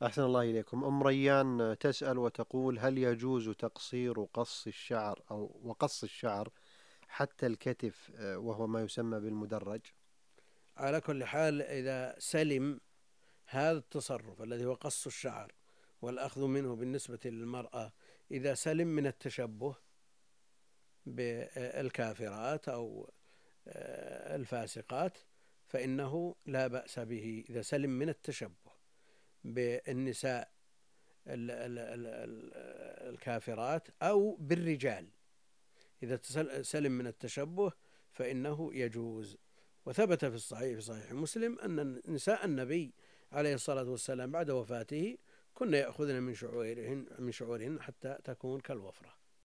أحسن الله إليكم. أم ريان تسأل وتقول: هل يجوز تقصير قص الشعر أو وقص الشعر حتى الكتف، وهو ما يسمى بالمدرج؟ على كل حال، إذا سلم هذا التصرف الذي هو قص الشعر والأخذ منه بالنسبة للمرأة، إذا سلم من التشبه بالكافرات أو الفاسقات، فإنه لا بأس به إذا سلم من التشبه بالنساء الكافرات أو بالرجال. إذا سلم من التشبه فإنه يجوز. وثبت في الصحيح، في صحيح مسلم، أن نساء النبي عليه الصلاة والسلام بعد وفاته كن يأخذن من شعورهن حتى تكون كالوفرة.